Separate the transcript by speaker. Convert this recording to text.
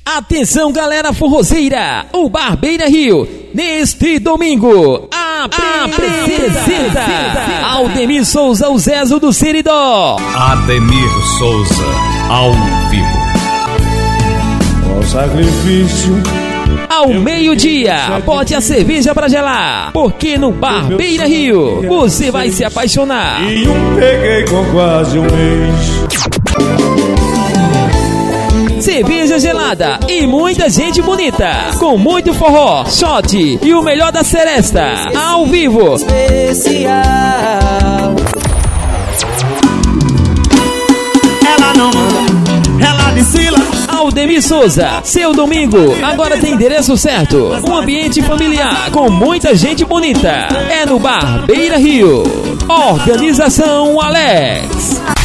Speaker 1: Atenção, galera forrozeira, o Bar Beira Rio, neste domingo, apresenta Aldemir Souza, o Zezo do Seridó.
Speaker 2: Ademir Souza, ao vivo.
Speaker 3: O sacrifício.
Speaker 1: Ao meio-dia, bote a cerveja pra gelar, porque no Bar Beira Rio, você vai se apaixonar.
Speaker 3: E peguei com quase um mês.
Speaker 1: Cerveja gelada e muita gente bonita, com muito forró, shot e o melhor da seresta, ao vivo.
Speaker 4: Especial.
Speaker 5: Ela não manda, ela desfila.
Speaker 1: Aldemir Souza, seu domingo agora tem endereço certo. Um ambiente familiar com muita gente bonita. É no Bar Beira Rio. Organização Alex.